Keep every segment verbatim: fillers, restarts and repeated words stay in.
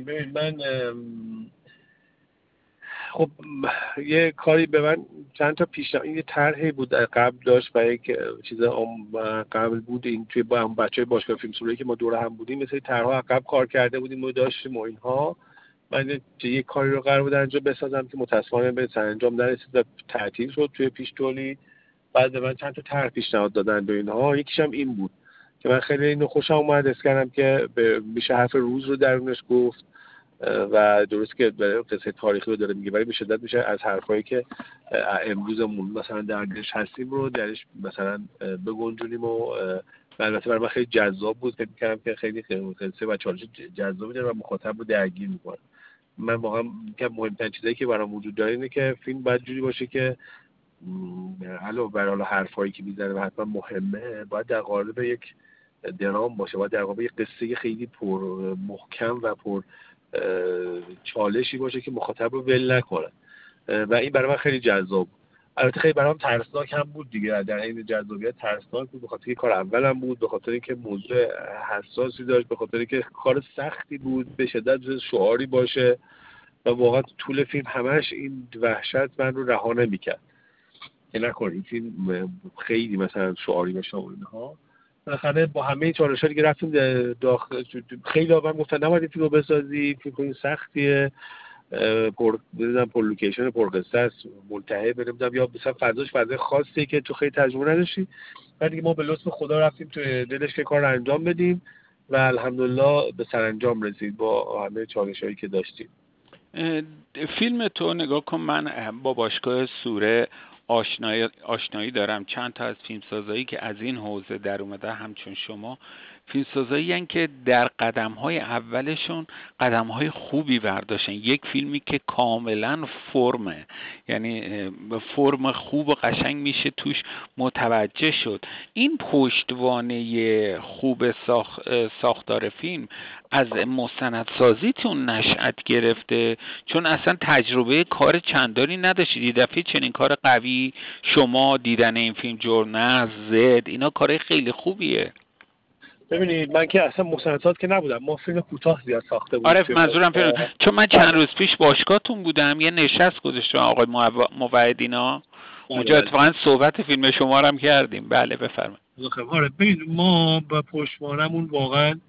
ببین من خب یه کاری به من چند تا پیشنهاد، این یه طرحی بود قبل داشت و یک چیز قبل بود این توی با هم بچهای باشگاه فیلم سوری که ما دور هم بودیم مثلا طرحها قبل کار کرده بودیم و داشتیم و اینها. من یه کاری رو قرار بود انجام بسازم که متأسفانه به سرانجام نرسید و تعطیل شد توی پیش تولید. بعد به من چند تا طرح پیشنهاد دادن و اینها. یکیش هم این بود که من خیلی اینو خوشم اومد، حس کردم که میشه حرف روز رو درونش گفت و درست که قصه تاریخی رو داره میگه، ولی به شدت میشه از حرفایی که امروزمون مثلا درش هستیم رو درش مثلا بگنجونیم و البته برای من خیلی جذاب بود. فکر می‌کردم که خیلی قصه و چالش جذابی داره و مخاطب رو درگیر می‌کنه. من واقعا که مهمترین چیزایی که برام وجود داره اینه که فیلم باید جوری باشه که علاوه بر حالا حرفایی که میزنه و حتما مهمه، باید در قالب یک درام باشه، باید در قالب یک قصه خیلی پر محکم و پر چالشی باشه که مخاطب رو ول نکنه و این برای من خیلی جذاب. البته خیلی برام ترسناک هم بود دیگه، در این جذابیت ترسناک بود، به خاطر اینکه کار اولم بود، به خاطر اینکه موضوع حساسی داشت، به خاطر اینکه کار سختی بود، به شدت شعاری باشه و واقعا طول فیلم همش این وحشت من رو رها نمی‌کرد که نکنه این فیلم خیلی مثلا شعاری باشه و اینها. بالاخره با همه این چالش‌ها دیگه رفتیم داخل. خیلی ها من گفتن نباید این فیلمو بسازی، فیلم خیلی سختیه، پر نمیدونم پر لوکیشن پر قصه است، ملتهب نمیدونم یا مثلا فضاش فضای خاصی که تو خیلی تجربه نداشتی. بعد دیگه ما به لطف خدا رفتیم تو دلش که کار رو انجام بدیم و الحمدلله به سرانجام رسید با همه چالش‌هایی که داشتیم. فیلم تو نگاه کن، من با باشگاه سوره آشنایی آشنایی دارم. چند تا از فیلمسازایی که از این حوزه در اومده همچون شما فیلمسازایی هستند که در قدم‌های اولشون قدم‌های خوبی برداشتن. یک فیلمی که کاملا فرمه، یعنی فرم خوب و قشنگ میشه توش متوجه شد. این پشتوانه خوب ساخ... ساختار فیلم از مستندسازیتون نشأت گرفته؟ چون اصلا تجربه کار چندانی نداشتید. یه دفعه چنین کار قوی شما دیدن این فیلم جرنه زد اینا کار خیلی خوبیه. ببینید من که اصلا مستندساز که نبودم، ما فیلم کوتاه زیاد ساخته بودیم. آره منظورم فیلم، چون من چند روز پیش باشگاهتون بودم، یه نشست گذاشتم آقای موعدینا اونجا، اتفاقا صحبت فیلم شما رو هم کردیم. بله بفرمایید. آره ببین ما با پشتوانمون واقعا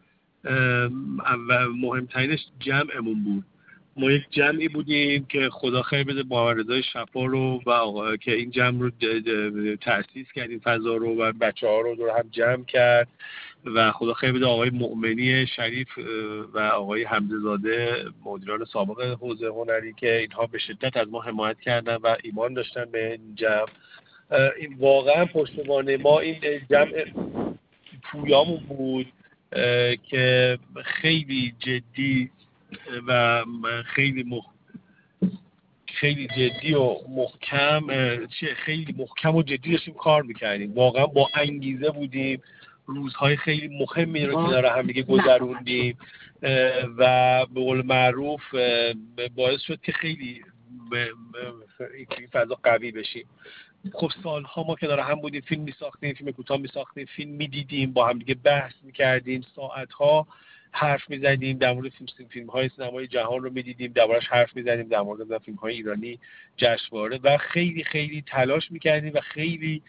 مهمترینش جمعمون بود. ما یک جمعی بودیم که خدا خیر بده با رضای شفا رو و آقا که این جمع رو تأسیس کردیم، فضا رو و بچه‌ها رو دور هم جمع کرد و خدا خیر بده آقای مؤمنی شریف و آقای حمزه زاده مدیران سابق حوزه هنری که اینها به شدت از ما حمایت کردن و ایمان داشتن به این جمع. این واقعا پشتوانه ما این جمع پویامون بود که خیلی جدی و خیلی مخ... خیلی جدی و محکم خیلی محکم و جدی داشتیم کار میکردیم. واقعا با انگیزه بودیم، روزهای خیلی مهمی رو کنار هم دیگه گذروندیم و به قول معروف باعث شد که خیلی این فضا قوی بشیم. خب سالها ما کنار هم بودیم، فیلم میساختیم، فیلم کوتاه میساختیم، فیلم میدیدیم، با هم دیگه بحث میکردیم، ساعتها حرف میزدیم در مورد فیلم فیلم های سینمای جهان رو میدیدیم، دربارش حرف میزدیم، در مورد فیلم های ایرانی جشنواره و خیلی خیلی تلاش میکردیم و خیلی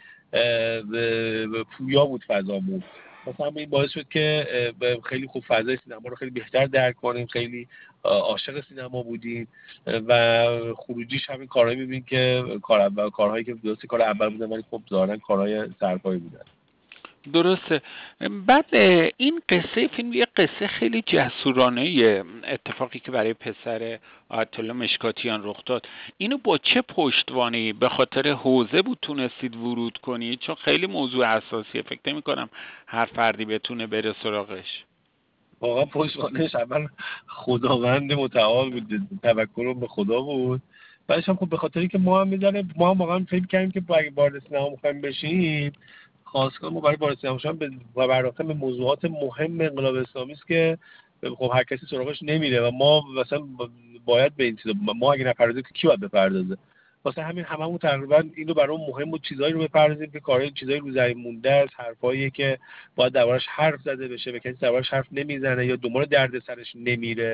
پویا بود فضامون. مثلا این باعث شد که خیلی خوب فضای سینما رو خیلی بهتر درک کنیم، خیلی عاشق سینما بودیم و خروجیش همین کارهایی می‌بینیم که کار اول کارهایی که درسته کار اول بودن ولی خب ظاهراً کارهای سرپایی بودن. درسته. بعد این قصه فیلم یه قصه خیلی جسورانه، اتفاقی که برای پسر آیت الله مشکاتیان رخ داد، اینو با چه پشتوانه‌ای به خاطر حوزه بود تونستید ورود کنید؟ چون خیلی موضوع اساسیه، فکر نمی‌کنم هر فردی بتونه بره سراغش. واقعا پشتوانه‌اش اول خداوند متعال بود، توکل به خدا بود. بعدش هم خب به خاطر اینکه ما هم می‌دونه ما هم واقعا فکر کردیم که اگه وارد سینما می‌خوایم بشیم، خواستگاه ما برای وارد سینما شدن به بررسی به موضوعات مهم انقلاب اسلامی است که خب هر کسی سراغش نمیره و ما مثلا باید به این چیزا، ما اگه نپردازیم که کی باید بپردازه؟ واسه همین هممون تقریبا اینو برای مهم بود چیزایی رو بپردازیم که کارهای چیزایی رو زمین مونده است، حرفایی که باید دربارش حرف زده بشه و کسی دربارش حرف نمیزنه یا دنبال درد سرش نمیره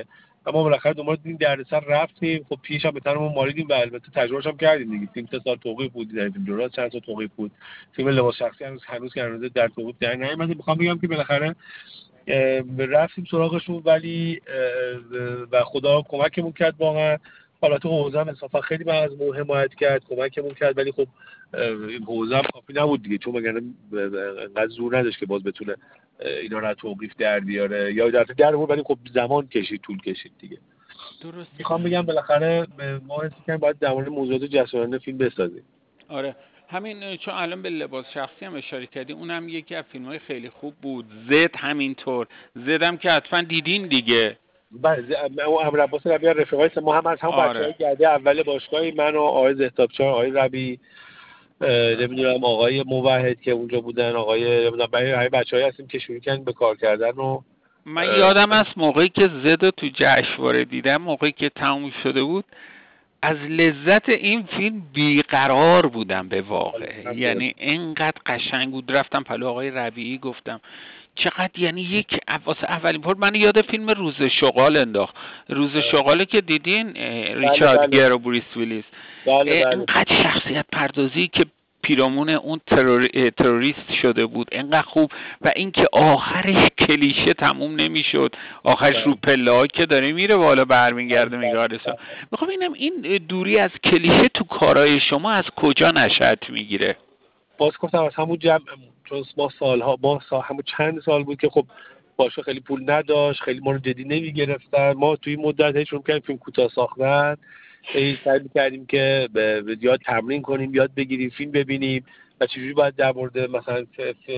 اما بالاخره دنبال این دردسر رفتیم. خب پیش هم به تنمون مالیدیم و البته تجربهش هم کردیم دیگه. فیلم سه سال توقیف بود، دیدیم درست چند سال توقیف بود. فیلم لباس شخصی هنوز هنوز که هنوز در توقیف در نیامده. میخوام بگم که بالاخره رفتیم سراغشون، ولی و خدا کمکمون کرد واقعا. حالات حوزه هم انصافا خیلی من از ما حمایت کرد، کمکمون کرد، ولی خب این حوزه هم کافی نبود دیگه، چون مگر انقدر زور نداشت که باز بتونه اینا رو توقیف در بیاره یا در در بود، ولی خب زمان کشید، طول کشید دیگه. درست. میخوام بگم بالاخره ما حس می‌کنیم باید در مورد موضوعات جسورانه فیلم بسازیم. آره همین، چون الان به لباس شخصی هم اشاره کردی، اونم یکی از فیلم‌های خیلی خوب بود. زد همینطور، زد هم که حتما دیدین دیگه. بله، امر عباس ربیع رفیقای ما هم از همون آره. بچه‌های گرده اول باشگاهی، من و آقای زهتابچار، آقای ربیع، نمیدونم آقای موحد که اونجا بودن، آقای نمیدونم برای بچه‌ای هستیم که شروع کردن به کار کردن. و من یادم از موقعی که زد تو جشنواره دیدم، موقعی که تموم شده بود، از لذت این فیلم بیقرار بودم به واقع. یعنی اینقدر قشنگ بود. رفتم پلو آقای ربیعی گفتم چقدر، یعنی یک واسه اولین بار من یاد فیلم روز شغال انداخت. روز شغاله که دیدین، ریچارد گیر و بریس ویلیس، اینقدر شخصیت پردازی که پیرامون اون ترور... تروریست شده بود اینقدر خوب، و اینکه آخرش کلیشه تموم نمیشد، آخرش رو پله‌ها که داره میره بالا برمیگرده میگه آرسا. میخوام ببینم این دوری از کلیشه تو کارهای شما از کجا نشأت میگیره؟ باز گفتم از همون جمع، چون ما سالها ما سال همون چند سال بود که خب باشه خیلی پول نداشت، خیلی ما رو جدی نمیگرفتن. ما توی مدت هیچ کردیم فیلم کوتاه ساختن، خیلی سعی می‌کردیم که به یاد تمرین کنیم، یاد بگیریم، فیلم ببینیم و چجوری باید در مورد مثلا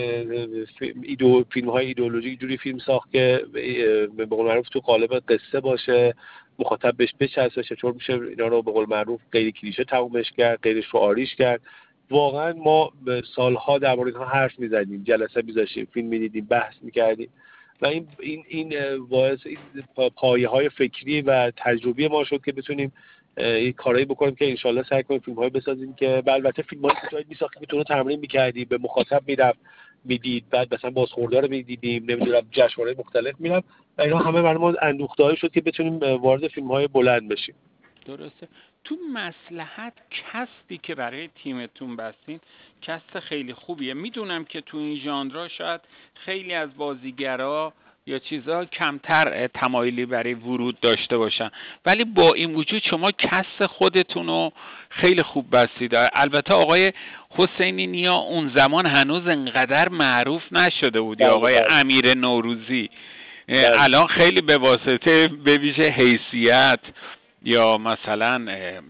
ایدو فیلم‌های ایدئولوژیک جوری فیلم ساخت که به قول معروف تو قالب قصه باشه، مخاطب بهش بچسبه، چون میشه اینا رو به قول معروف غیر کلیشه تمومش کرد، غیر شعاریش کرد. واقعا ما سالها در مورد اینها حرف می‌زدیم، جلسه می‌ذاشتیم، فیلم می‌دیدیم، بحث می‌کردیم و این این این باعث این پایه‌های فکری و تجربی ما شد که بتونیم این کارایی بکنیم که انشالله سعی کنیم فیلم‌های بسازیم که البته فیلم‌های کوتاهی می‌ساختیم که تو رو تمرین می‌کردیم، به مخاطب میرفت میدید، بعد مثلا بازخوردار رو می‌دیدیم، نمی‌دونم جشنواره مختلف میرفت و اینا همه برای ما اندوخته‌ای شد که بتونیم وارد فیلم‌های بلند بشیم. درسته. تو مصلحت کسبی که برای تیمتون بستین کسب خیلی خوبیه. میدونم که تو این ژانر شاید خیلی از بازیگرا یا چیزا کمتر تمایلی برای ورود داشته باشن، ولی با این وجود شما کسب خودتون رو خیلی خوب بستید. البته آقای حسینی نیا اون زمان هنوز انقدر معروف نشده بود، یا آقای امیر نوروزی الان خیلی به واسطه به ویژه حیثیت، یا مثلا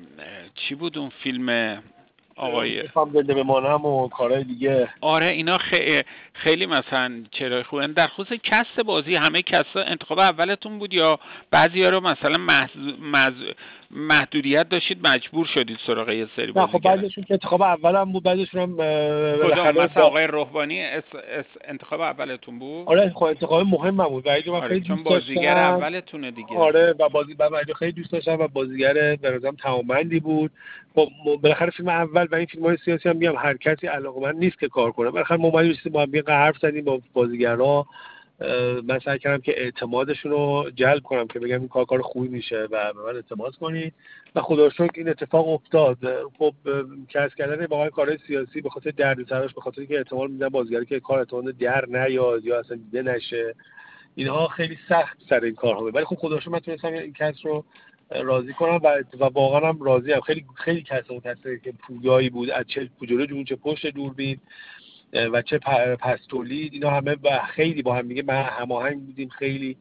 چی بود اون فیلم آقای فهم دلده بمانم و کارهای دیگه. آره اینا خی... خیلی مثلا چرا خوبن. در خصوص کست بازی همه کسا انتخاب اولتون بود یا بعضیا رو مثلا محض... محض... محدودیت داشتید مجبور شدید سراغ یه سری بازیگر؟ نه خب بعضیشون که انتخاب اولم بود، بعضیشون هم کدوم مثلا آقای رهبانی اس... اس... انتخاب اولتون بود؟ آره خب انتخاب مهم بود و من آره خیلی چون بازیگر اولتونه دیگه. آره و بازی بعد خیلی دوست داشتم و بازیگر به نظرم تمامندی بود. خب بالاخره فیلم اول و این فیلم‌های سیاسی هم میگم هر کسی علاقه‌مند نیست که کار کنه. بالاخره ما اومدیم با هم یه حرف زدیم با بازیگرا، من سعی کردم که اعتمادشون رو جلب کنم که بگم این کار کار خوبی میشه و به من اعتماد کنید و خدا رو شکر این اتفاق افتاد. خب کسب کردن واقعا کارهای سیاسی به خاطر دردسراش، به خاطر اینکه احتمال میدن بازیگری که کار احتمال در نیاد یا اصلا دیده نشه، اینها خیلی سخت سر این کارها بود. ولی خب خدا رو شکر من تونستم این کس رو راضی کنم و و واقعا هم راضی ام. خیلی خیلی کس متأسفه که پویایی بود، از چه جلو جون چه پشت دوربین و چه پس تولید، اینا همه و خیلی با هم دیگه ما هماهنگ بودیم، خیلی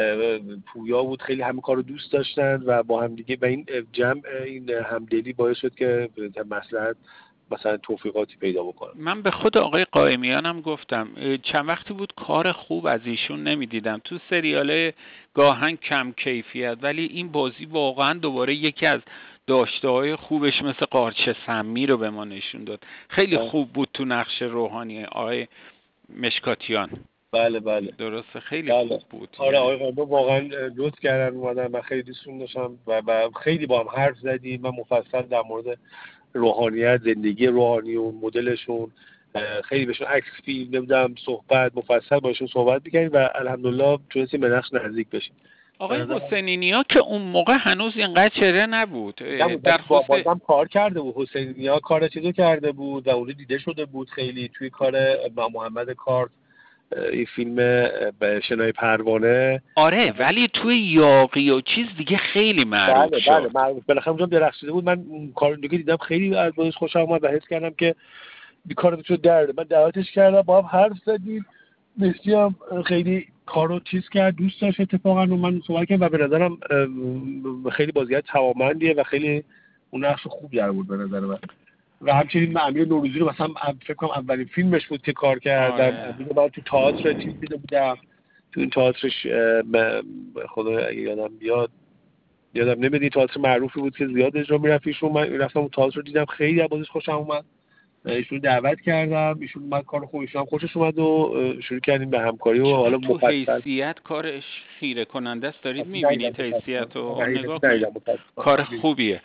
پویا بود، خیلی همه کارو دوست داشتن و با هم دیگه و این جمع این همدلی باعث شد که مصلحت مثلا توفیقاتی پیدا بکنم. من به خود آقای قائمیانم گفتم چند وقتی بود کار خوب از ایشون نمیدیدم تو سریاله، گاهن کم کیفیت، ولی این بازی واقعا دوباره یکی از داشته‌های خوبش مثل قارچ سمی رو به ما نشون داد. خیلی خوب بود تو نقش روحانی آقای مشکاتیان. بله بله درسته خیلی بله. خوب بود. آره آقای قائمی واقعا لطف کردن اومدن، من خیلی دوستشون داشتم و, و خیلی با هم حرف زدیم و مفصل در مورد روحانیت، زندگی روحانی و مدلشون خیلی بهشون عکس فیلم نمیدونم صحبت مفصل باشون صحبت می‌کردیم و الحمدلله تونستیم به نقش نزدیک بشیم. آقای حسینی نیا که اون موقع هنوز اینقدر چهره نبود، در خصوص بازم کار کرده بود. حسینی نیا کار چیزو کرده بود و اون دیده شده بود خیلی توی کار محمد کارت، این فیلم به شنای پروانه. آره ولی توی یاغی و چیز دیگه خیلی معروف بله شد. بله معروف، بالاخره اونجا درخشیده بود. من کار دیگه دیدم خیلی از بازش خوشم اومد و حس کردم که این کارو تو درده. من دعوتش کردم، با هم حرف زدیم، مسی هم خیلی کارو چیز کرد، دوست داشت اتفاقا رو من صحبت کردم و به نظرم خیلی بازیگر توانمندیه و خیلی اون نقش خوب در بود به نظر من. و همچنین من امیر نوروزی رو مثلا فکر کنم اولین فیلمش بود که کار کردم. امیر من تو تئاتر چیز دیده بودم، تو این تئاترش خدا اگه یادم بیاد، یادم نمیاد، تئاتر معروفی بود که زیاد اجرا می‌رفت ایشون. من رفتم اون تئاتر رو دیدم، خیلی از بازیش خوشم اومد. ایشون دعوت کردم، ایشون من کار خوب ایشون هم خوشش اومد و شروع کردیم به همکاری. و حالا تو حیثیت کارش خیره کننده است، دارید می‌بینید حیثیت رو نگاه کنید، کار خوبیه.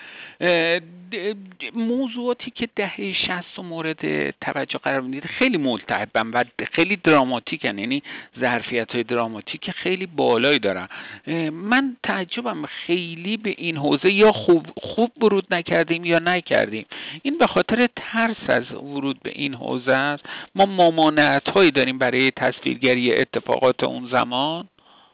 موضوعاتی که دهه شصت مورد توجه قرار می‌گیره خیلی ملتهبن و خیلی دراماتیکن، یعنی ظرفیت‌های دراماتیک خیلی بالایی دارن. من تعجبم خیلی به این حوزه یا خوب خوب ورود نکردیم یا نکردیم. این به خاطر ترس از ورود به این حوزه است. ما ممانعت‌هایی داریم برای تصویرگری اتفاقات اون زمان.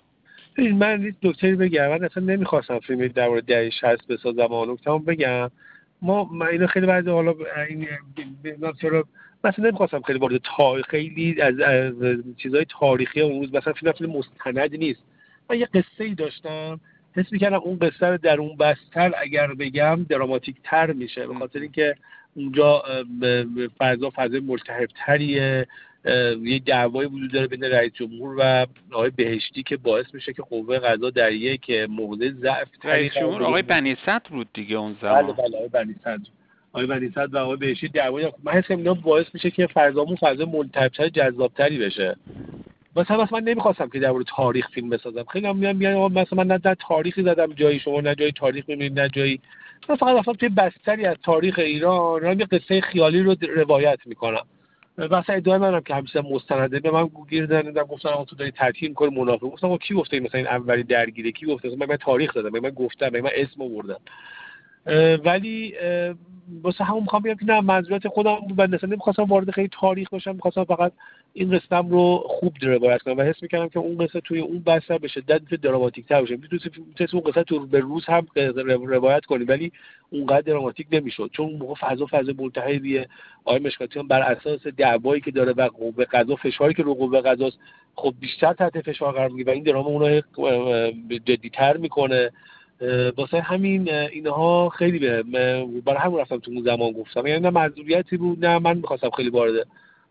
من یه نکته بگم، من اصلا نمیخواستم فیلم در مورد دهه شصت بسازم، اون نکته‌مو بگم. ما من اینو خیلی بعد حالا این مثلا مثلا نمیخواستم خیلی وارد تاریخ، خیلی از, از چیزهای تاریخی اون روز، مثلا فیلم فیلم مستند نیست. من یه قصه‌ای داشتم، حس می‌کردم اون قصه رو در اون بستر اگر بگم دراماتیک تر میشه، به خاطر اینکه اونجا فضا فضای ملتهب‌تریه، یه دعوای وجود داره بین رئیس جمهور و آقای بهشتی که باعث میشه که قوه قضا در یک موضع ضعف رئیس جمهور آقای بنی صدر بود دیگه اون زمان. بله بله آقای بنی صدر آقای بنی صدر و آقای بهشتی دعوای، من حس اینا باعث میشه که فضامون فضای ملتهب‌تر جذاب‌تری بشه. مثلا من نمیخواستم که در مورد تاریخ فیلم بسازم. خیلی هم میگن میگن مثلا من نه تاریخی زدم جایی شما نه جایی تاریخ میبینید نه جایی، من فقط اصلا توی بستری از تاریخ ایران من یه قصه خیالی رو روایت میکنم. واسه ادعای منم که همیشه مستنده به من گیر دادن، گفتن تو داری تحقیق می‌کنی منافق. گفتم کی گفته مثلا این اولی درگیری، کی گفته من, من تاریخ دادم، من گفتم، من اسم آوردم. ولی واسه همون میخوام بگم که نه، منظورت خودم بود، من اصلا نمیخواستم وارد خیلی تاریخ بشم، میخواستم فقط این قصه‌ام رو خوب روایت کنم و حس میکردم که اون قصه توی اون بستر به شدت دراماتیک تر بشه. میتونید اون قصه تو به روز هم روایت کنی ولی اونقدر دراماتیک نمیشد، چون اون موقع فضا فضا ملتهبیه. آقای مشکاتیان بر اساس دعوایی که داره و قوه قضا، فشاری که رو قوه قضاست، خب بیشتر تحت فشار قرار میگیره و این درام اونو جدی‌تر میکنه. واسه همین اینها خیلی به برای همون رفتم تو اون زمان گفتم، یعنی نه معذوریتی بود نه من میخواستم خیلی وارد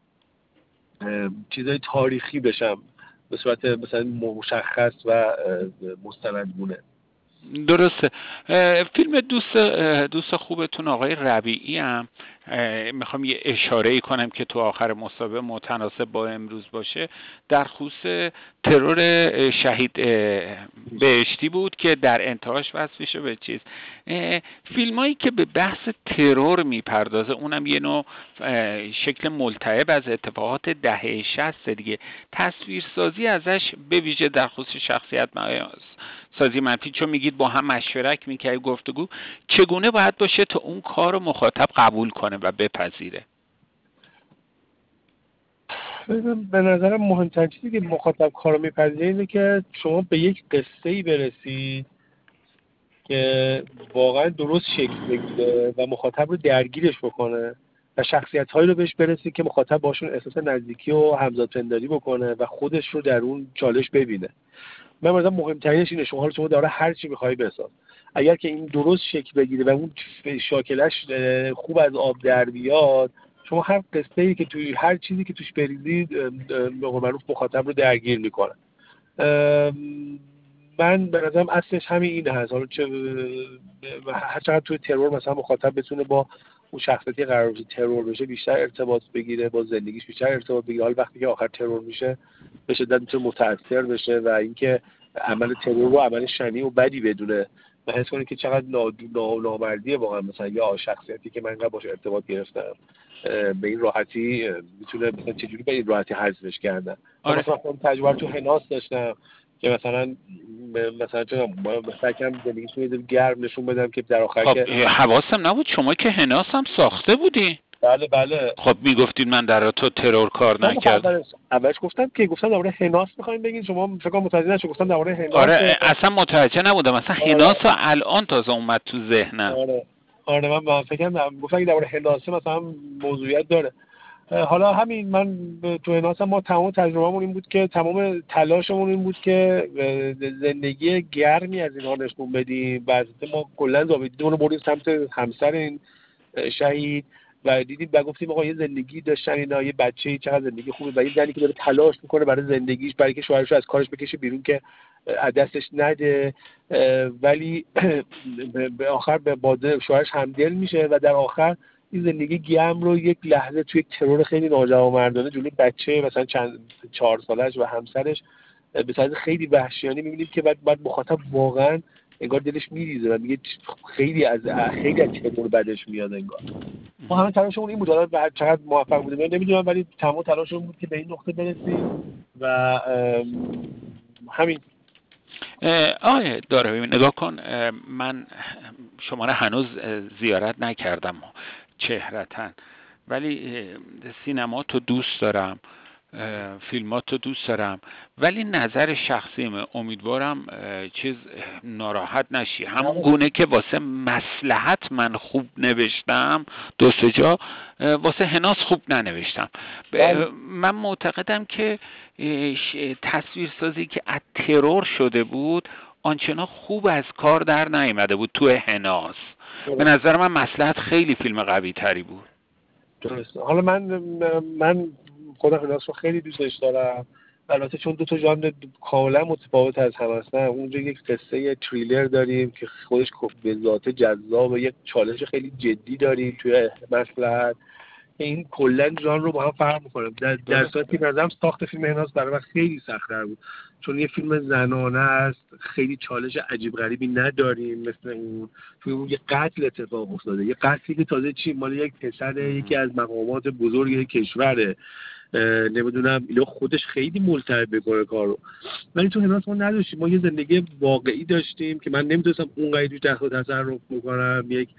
چیزای تاریخی بشم به صورت مثلا مشخص و مستندگونه. درسته. فیلم دوست دوست خوبتون آقای ربیعی هم میخوام یه اشاره‌ای کنم که تو آخر مسابقه متناسب با امروز باشه، در خصوص ترور شهید بهشتی بود که در انتهاش وصل میشه به چیز. فیلمایی که به بحث ترور میپردازه اونم یه نوع شکل ملتهب از اتفاقات دهه شصت دیگه، تصویرسازی ازش به ویژه در خصوص شخصیت سازی منفی، چون میگید با هم مشورت میکنید گفتگو، چگونه باید باشه تا اون کار رو مخاطب قبول کنه و بپذیره؟ به نظرم مهمترین چیزی که مخاطب کارو میپذیره اینه که شما به یک قصه‌ای برسید که واقعا درست شکل بگیره و مخاطب رو درگیرش بکنه و شخصیت‌هایی رو بهش برسید که مخاطب باشون احساس نزدیکی و همزادپنداری بکنه و خودش رو در اون چالش ببینه. من مثلا مهمترینش اینه شما رو شما داره هر چی می‌خوای بساز، اگر که این درست شکل بگیره و اون شاکلش خوب از آب در بیاد، شما هر قصه‌ای که توی هر چیزی که توش بریزید به قول معروف مخاطب رو درگیر میکنه. من به نظرم اصلش همین این هست. حالا چه هر چقدر توی ترور مثلا مخاطب بتونه با اون شخصیتی قرار بشه ترور بشه بیشتر ارتباط بگیره، با زندگیش بیشتر ارتباط بگیره، حالا وقتی که آخر ترور میشه به شدت میتونه متاثر بشه و اینکه عمل ترور رو عمل شنی و بدی بدونه و حس کنه که چقدر نامردیه واقعا مثلا یا شخصیتی که من انقدر باشه ارتباط گرفتم به این راحتی میتونه مثلا چجوری به این راحتی حذفش کردن. آره. مثلا خودم تجربه تو هناس داشتم که مثلا مثلا چون مثلا کم زندگیشون یه گرم نشون بدم که در آخر خب که حواسم نبود شما که هناس هم ساخته بودی. بله بله. خب میگفتید من در تو ترور کار نکردم. اولش گفتم که گفتم درباره هناس می‌خواید بگین، شما فکر کنم متوجه نشید گفتم درباره هناس. آره اصلا متوجه نبودم، مثلا هناس الان تازه اومد تو ذهنم. آره آره من فکر کردم گفتم درباره هناس مثلا موضوعیت داره. حالا همین من تو هناس ما تمام تجربهمون این بود که تمام تلاشمون این بود که زندگی گرمی از اینها نشون بدیم. بعد ما کلا زاویه‌مون رو بردیم سمت همسر این شهید و دیدیم و گفتیم آقا یه زندگی داشتن اینا، یه بچه‌ای چقدر زندگی خوبه و یه زنی که داره تلاش میکنه برای زندگیش، برای که شوهرش رو از کارش بکشه بیرون که از دستش نده، ولی به آخر به باده شوهرش همدل میشه و در آخر این زندگی گرم رو یک لحظه توی یک ترور خیلی ناجوانمردانه جلوی بچه مثلا چند چهار سالش و همسرش به طرز خیلی وحشیانه می‌بینیم که بعد بعد مخاطب واقعا انگار دلش میریزه و میگه خیلی از خیلی از ترور بدش میاد انگار. ما همه تلاشمون این بود، حالا چقدر موفق بودیم من نمیدونم، ولی تمام تلاشمون بود که به این نقطه برسیم و همین. آره داره ببین نگاه کن، من شما رو هنوز زیارت نکردم چهرتن، ولی سینما تو دوست دارم، فیلماتو دوست دارم، ولی نظر شخصیمه، امیدوارم چیز ناراحت نشی. همون گونه که واسه مصلحت من خوب نوشتم دو سه جا، واسه هناس خوب ننوشتم. من معتقدم که تصویرسازی که از ترور شده بود آنچنان خوب از کار در نیامده بود تو هناس. به نظر من مصلحت خیلی فیلم قوی تری بود. درسته. حالا من من خودم هناس رو خیلی دوستش دارم، البته چون دو تا ژانر کاملا متفاوت از هم هستن. اونجا یک قصه تریلر داریم که خودش به ذات جذاب و یک چالش خیلی جدی داریم توی مصلحت، این کلا ژانر رو با هم فرق می‌کنه. در در صورتی که نظرم ساخت فیلم هناس برای من خیلی سخت‌تر بود، چون یه فیلم زنانه است، خیلی چالش عجیب غریبی نداریم مثل اون. توی اون یه قتل اتفاق افتاده، یه قتلی که تازه چی مال یک پسر یکی از مقامات بزرگ کشوره، نمیدونم اینو خودش خیلی ملتهب می‌کنه کارو. ولی تو هناس ما نداشتیم، ما یه زندگی واقعی داشتیم که من نمی‌تونستم اونقدر توش دخل و تصرف بکنم. یک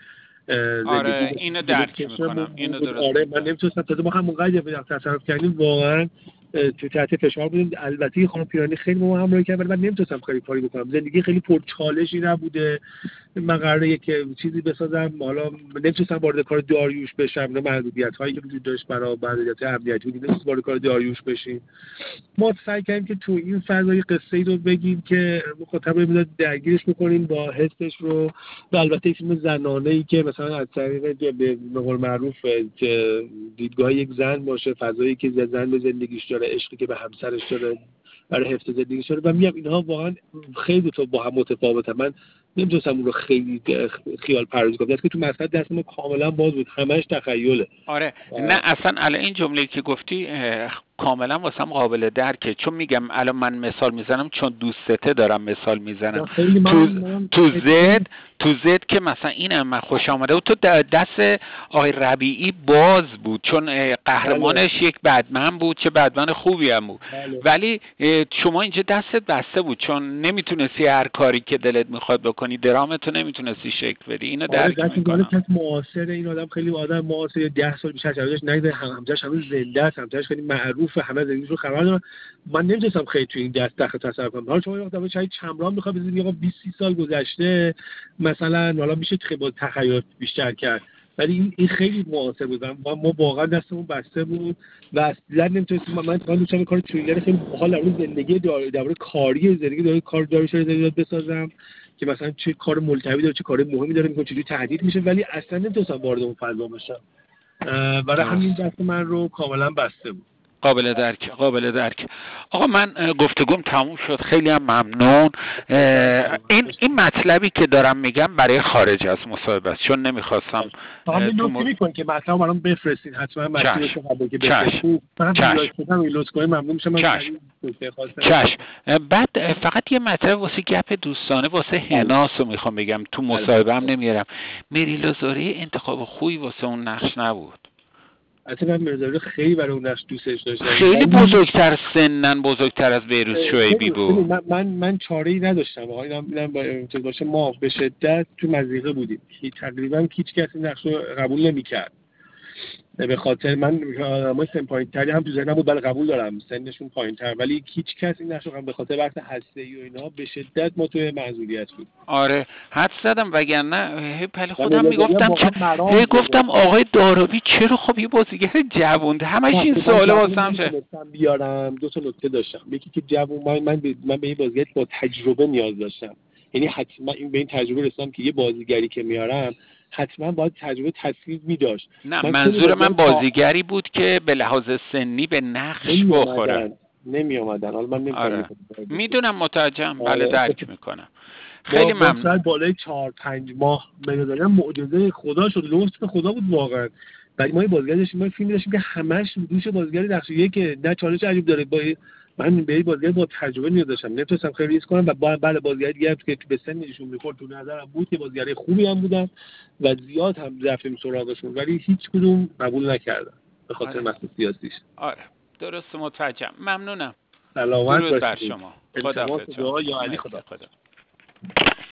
آره اینو درک میکنم، اینو درست. آره من نمیتونستم، تازه ما هم اونقدر تصرف کردیم واقعا تو تحت فشار بودیم. البته خانم پیرانی خیلی ما همراهی کرد ولی من نمیتونستم خیلی کاری بکنم، زندگی خیلی پرچالشی نبوده. من قراره یک چیزی بسازم، حالا نمیتونستم وارد کار داریوش بشم، نه محدودیت هایی که وجود داشت برای محدودیت امنیتی بود، نمیتونستم وارد کار داریوش بشیم. ما سعی کردیم که تو این فضای قصه‌ای رو بگیم که مخاطب رو درگیرش بکنیم با حسش رو. و البته فیلم زنانه‌ای که مثلا از طریق به قول معروف که دیدگاه یک زن باشه، فضایی که زن به زندگیش داره، عشقی که به همسرش داره برای حفظ زندگیش داره، و میگم اینها واقعا خیلی تو با هم متفاوته. من نمی‌تونستم اون رو خیلی خیال پردازی کنم، که تو مسئله دست ما کاملا باز بود، همش تخیله. آره نه اصلا الان این جمله که گفتی کاملا واسم قابل درکه، چون میگم الان من مثال میزنم چون دوستته دارم مثال میزنم. تو تو زد تو زد که مثلا این من خوش آمده و تو دست آقای ربیعی باز بود، چون قهرمانش بله. یک بدمن بود، چه بدمن خوبی هم بود بله. ولی شما اینجا دستت بسته بود، چون نمیتونستی هر کاری که دلت میخواد بکنی، درامتو نمیتونستی شکل بدی. اینو درک میکنم. آره معاصر این آدم خیلی آدم معاصر ده سال بیشتر شدهش نگذره، همسرش هنوز زنده است، همسرش خیلی معروفه، همه زندگیشو خبر دارن. من نمی‌دونستم خیلی تو این دست دخل تصرف کنم. حالا شما وقتی شاید چمران می‌خواد بزنید آقا بیست سی سال گذشته مثلا، حالا میشه خیلی تخیل بیشتر کرد، ولی این این خیلی معاصر بود و ما واقعا دستمون بسته بود و اصلا نمی‌تونستیم. من من دوستم کار تریلر خیلی باحال در زندگی درباره کاری زندگی داره کار داریوش رو بسازم که مثلا چه کار ملتوی داره، چه کار مهمی داره می‌کنه، چجوری تهدید میشه، ولی اصلا نمی‌تونستم وارد اون فضا بشم. برای همین دست من رو کاملا بسته بود. قابل درک قابل درک آقا من گفتگوم تموم شد، خیلی هم ممنون. این این مطلبی که دارم میگم برای خارج از مصاحبه است، چون نمیخواستم همین لطف میکنین که مطلب برام بفرستین حتما. مسیرشو قبول که بفرستین لطف کنید ممنون میشم. چش بعد فقط یه مطلب واسه گپ دوستانه واسه هناسو میخوام بگم، تو مصاحبه هم نمیارم. مری لوزاری انتخاب خوبی واسه اون نقش نبود. اصلا من مرزا خیلی برای اون نقش دوستش داشتم. خیلی بزرگتر سنن، بزرگتر از بهروز شعیبی بود. من من, من چاره‌ای نداشتم. آقا اینم اینم با باشه ما به شدت تو مضیقه بودیم. کی تقریبا هیچ کسی نقش رو قبول نمی‌کرد. به خاطر من آدمای سن پایین‌تری هم تو ذهنم بود، بله قبول دارم سنشون پایین‌تر، ولی هیچ کسی این نقش رو به خاطر وقت هسته‌ای و اینا به شدت ما توی معذوریت بود. آره حد زدم، وگرنه هی خودم میگفتم که هی گفتم آقای داراوی چرا خب یه بازیگر جوون، همش این سواله واسم شه. بیارم دو تا نکته داشتم، یکی که جوون من من به من به این بازیگر با تجربه نیاز داشتم، یعنی حتما این به این تجربه رسیدم که یه بازیگری که میارم حتما باید تجربه تصویر می‌داشت. نه من منظور من بازیگری بود که به لحاظ سنی به نقش بخوره. نمی اومدن. حالا من نمی‌دونم. آره. میدونم متوجهم. بله درک میکنم. خیلی ممنون. بالای چهار پنج ماه می‌دادن معجزه خدا شد، لطف خدا بود واقعا. ولی ما یه بازیگر داشتیم، ما فیلم داشتیم که همش دوش بازیگر نقشیه که نه چالش عجیب داره، با من به این بازیگر با تجربه نیاز داشتم، نمی‌تونستم خیلی ریسک کنم و بعد بازیگر دیگه که به سنشون می‌خورد تو نظرم بود که بازیگر خوبی هم بودن و زیاد هم رفتیم سراغشون، ولی هیچ کدوم قبول نکردن به خاطر مسئله سیاسیش. آره درست متوجهم. ممنونم. سلامت باشید. بر شما. خداحافظ. خدا یا علی خدا.